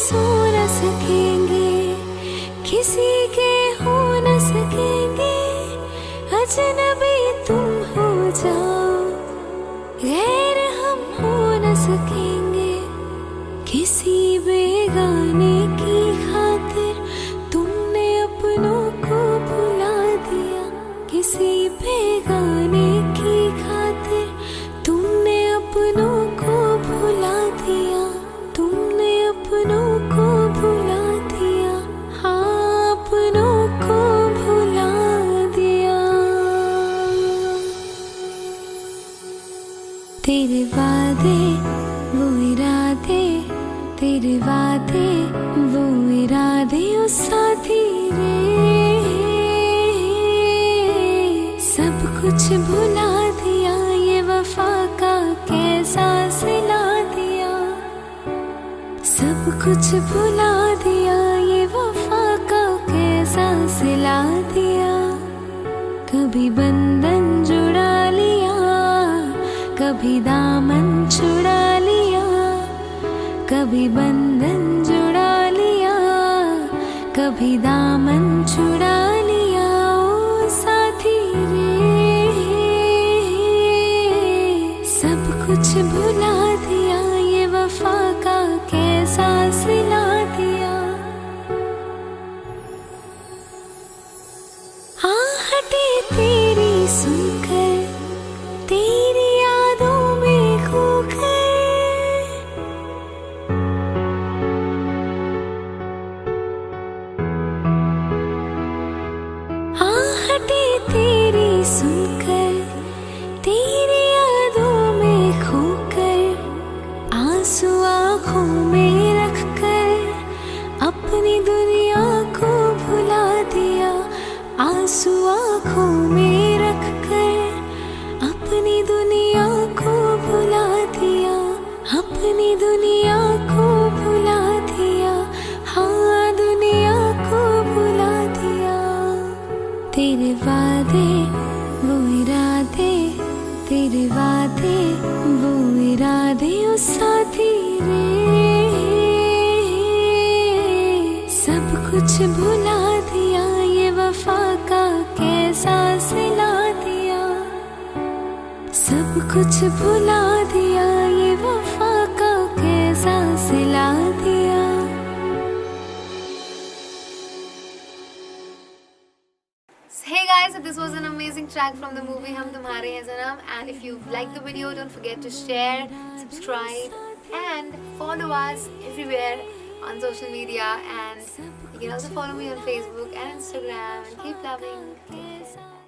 सो न सकेंगे, किसी के हो न सकेंगे, अजनबी तुम हो जाओ, गैर हम हो न सकेंगे, किसी बेगाने की खातिर तुमने अपनों को भुला दिया, किसी बेगाने की खातिर तुमने अपनों को भुला दिया, तुमने अपनों को भुला दिया, हाँ अपनों को भुला दिया। तेरे वादे वो इरादे, तेरे वादे वो इरादे ओ साथी रे, सब कुछ भुला दिया, ये वफा का कैसा सिला दिया, सब कुछ भुला दिया, ये वफा का कैसा सिला दिया। कभी बंधन जुड़ा लिया, कभी दामन छुड़ा लिया, कभी बंधन जुड़ा लिया, कभी दामन छुड़ा लिया, ओ साथी रे, सब कुछ भुला दिया, ये वफा का कैसा सिला दिया। आहटे तेरी सुनकर, तेरी यादों में खोकर, आहटे तेरी सुनकर, तेरी यादों में खोकर, आंसू आँखों में रखकर, अपनी दुनिया को भुला दिया, आंसू आँखों में रखकर, अपनी दुनिया को भुला दिया, अपनी दुनिया को भुला दिया, हाँ दुनिया को भुला दिया। तेरे वादे वो इरादे, तेरे वादे वो इरादे ओ साथी रे, सब कुछ भुला दिया, ये वफा का कैसा सिला दिया, सब कुछ भुला दिया, ये वफा का कैसा सिला दिया। Hey guys, so this was an amazing track from the movie Hum Tumhare Hain Sanam, and if you liked the video, don't forget to share, subscribe and follow us everywhere on social media, and you can also follow me on Facebook and Instagram, and keep loving.